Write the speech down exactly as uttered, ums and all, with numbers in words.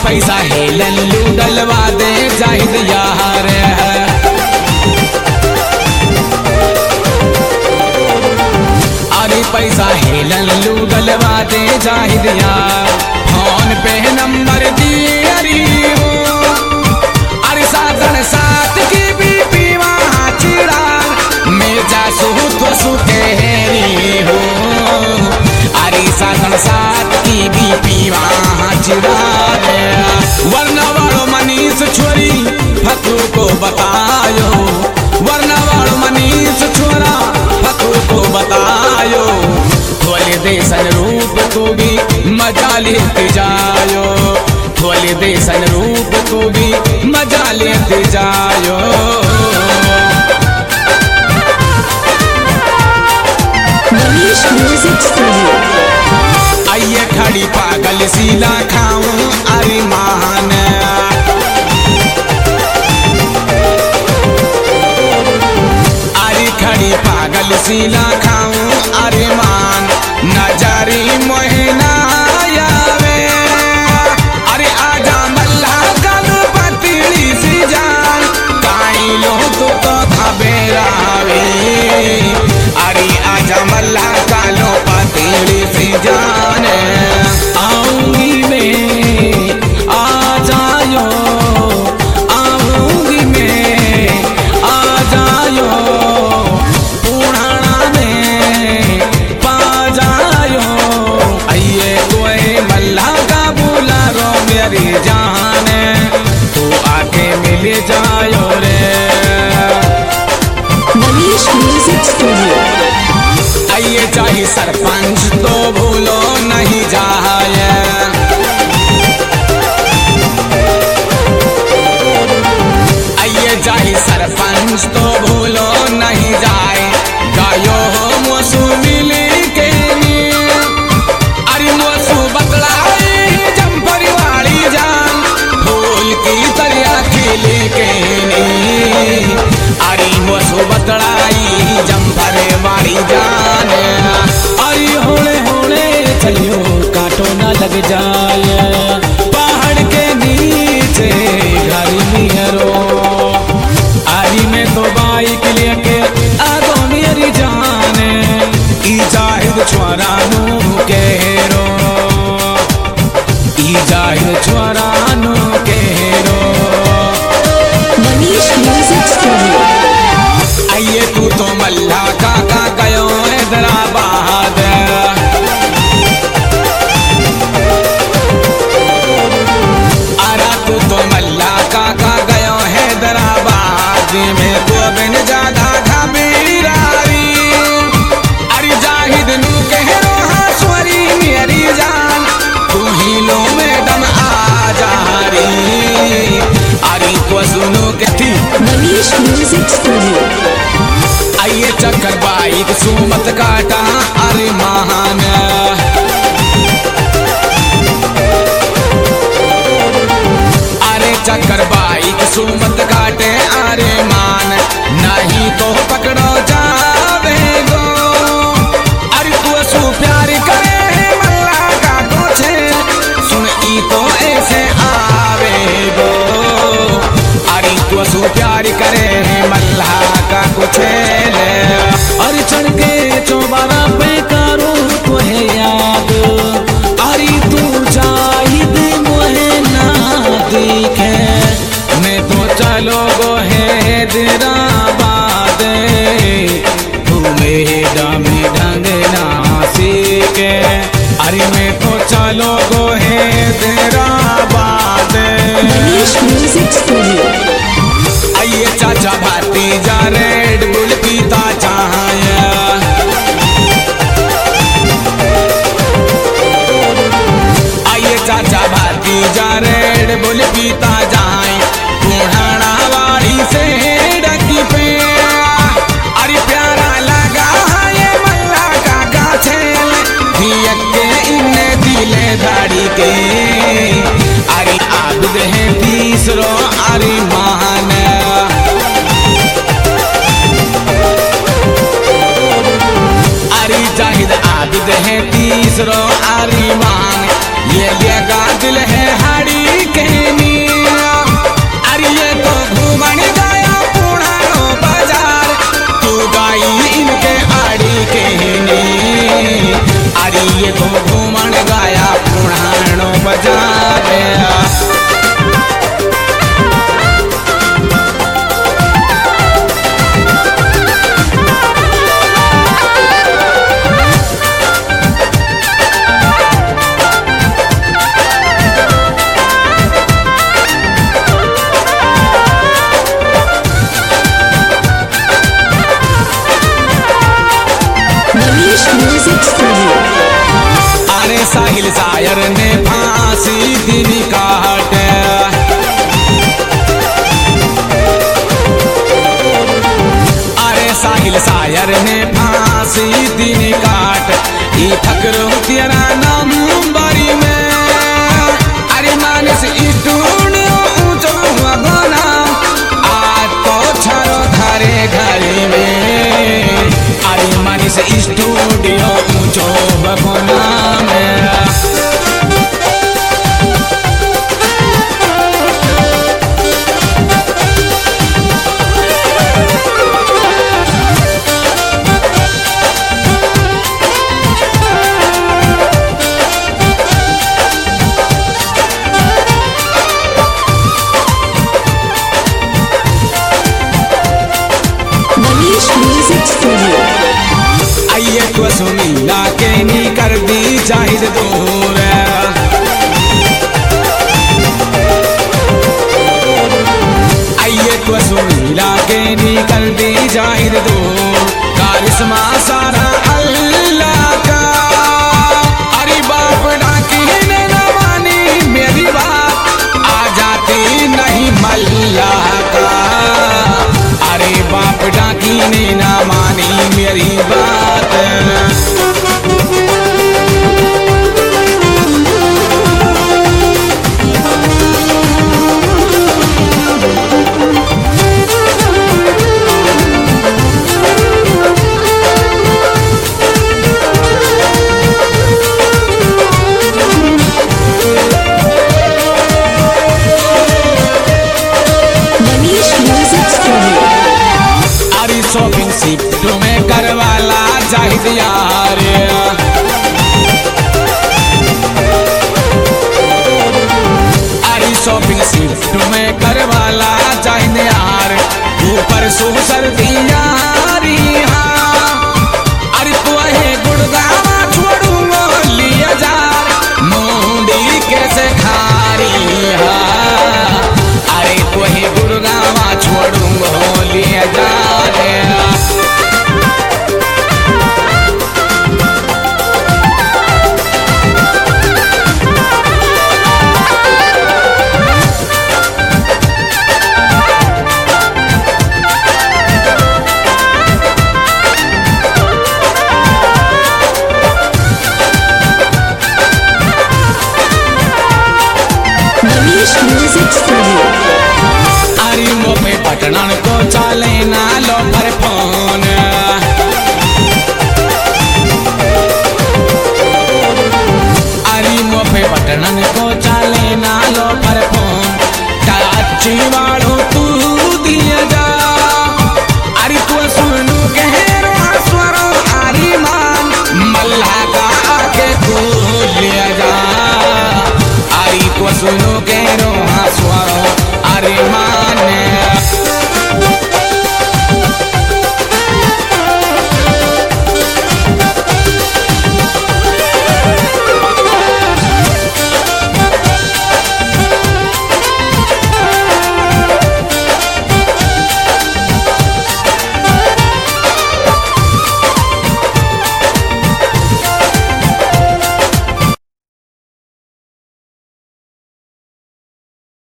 पैसा हेलन लूडलवा दे जाहिद यार है। अरे पैसा हेलन लूडलवा दे जाहिद यार, फोन पे नंबर दिए अरे हो। अरे साधन साथ की भी पीवा चिड़ा मैं जासू तो सुखेरी हो। अरे साधन साथ की भी पीवा चिड़ा वरना वालो मनीष छोरी फतू को बतायो, वरना वालो मनीष छोरा फतू को बतायो। थोले देसन रूप को भी मजा लेते जायो, थोले देसन रूप को भी मजा लेते जायो। Manish music studio. आइए खड़ी पागल सीला खाऊं अरे मान, अरे खड़ी पागल सीला खाऊं अरे मान। नजारी मोहना आवे अरे आजा मल्ला गल पतली सी जान, काई लो तो तो खबेरावे। अरे आजा मल्ला कालो पतली सी जान, आऊंगी मैं आ जायो, आऊंगी मैं आ जायो। पुराना में पा जायो, आइए कोई मल्ला का बुला रो मेरी जान, तो आके मिल जायो रे। Manish music studio. आइए चाहे सरपंच तो भूलो नहीं जाए, आइए चाहे सरपंच तो भूलो नहीं जाए। गायो हो मोसू मिली के नी, अरे मोसू बतलाई जम्परी वाली जान, फूल की तरह खिली के नी। अरे मोसू बतलाई जम्परे वाली जान, अरे होले होले चलियो काटो ना लग जाए। पहाड़ के नीचे घर नियरो, अरे मैं तो बाइक लेके आगो मेरी जान, ई जाहिद छोरानू केरो, ई जाहिद छोरानू केरो। Manish music studio. आइए तू तो मल्ला काका गयो हैदराबाद, अरे तू तो मल्ला काका गयो हैदराबाद में, तो बिन ज्यादा घबीरारी। अरे जाहिद नू कहरो हाँ स्वरी मेरी जान, तू ही लो मैडम आ जा री। अरे तो सुनो कहती मनीष म्यूजिक स्टूडियो। आइए चक्कर बाइक सुमत काटा अरे महान, अरे चक्कर बाइक सुमत काटे अरे मान, नहीं तो पकड़ो जावे गो। अरे तू सु प्यार करे मल्ला का कोछे, सुन ई तो ऐसे आवे गो। अरे तू सु प्यार करे मल्ला का कुछे, अरे चढ़ के चौबारा पे करो तो है याद। अरे तू जाहिद मोहे ना दिखे, मैं तो चलो गो हैदराबाद, तू मेरा में ढंग ना सीखे। अरे मैं तो चलो go Hyderabad. Manish music studio. आइए चाचा भाती जा रेड बुल पीता चाहे, आइए चाचा भाती जा रेड बुल पीता जाए। पुराना वाड़ी से डकी पे अरे प्यारा लगा ये मल्ला का गाछेल, के इन्ने दिले धाड़ी के। अरे आबद है तीसरो अरे मान, अरे जाहिद आबिद है तीसरो अरे मान। ये लेगा दिल है हाड़ी के स्टूडियो ऊंचो बकोना में। Manish Music Studio. आइए तो सुनीला के नी कर दी जाहिद दूर। आइए तो सुनीला के नी कर दी जाहिद दूर। कारिश्मा सारा अल्लाह का। अरे बाप डाकी ने न मानी मेरी बात, आ जाती नहीं मल्ला का। अरे बाप डाकी ने ना मानी मेरी बात। Manish Music Studio. अरे शॉपिंग शिफ्ट में करवाला जाहिद यार। अरे शॉपिंग शिफ्ट में करवाला जाहिद यार। ऊपर सो सर्दी यारी हाँ। अरे तू है गुड़गावा छोड़ूंगा लिया जार, मूंडी कैसे खारी हाँ। अरे तू है गुड़गावा छोड़ूंगा लिया जार। Manish Music Studio. अरे मोपे पटनन को चाले ना लो पर फोन। अरे मोपे पटनन को चाले ना लो पर फोन। टाची वालो तू दिया जा। अरे तू सुनू गहरो स्वरो आरी मान, मल्ला का आके तू लिया जा। अरे तू सुनू गहरो